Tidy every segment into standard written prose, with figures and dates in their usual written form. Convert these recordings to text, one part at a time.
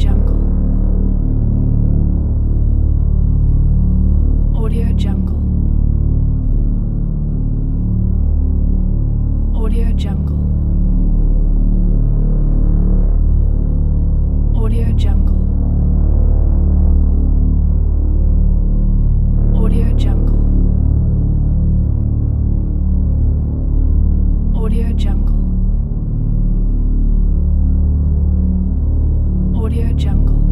Jungle. Audio Jungle. Audio Jungle. Audio Jungle. Audio Jungle. Audio Jungle. Audio Jungle.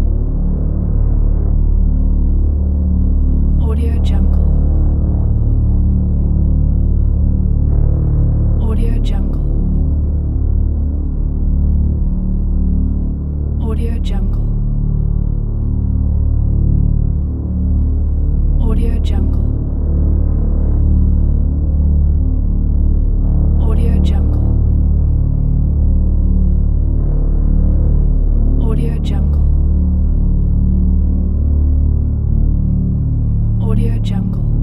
Audio Jungle. Audio Jungle. Audio Jungle. Audio Jungle. Audio Jungle. Audio Jungle. Audio Jungle.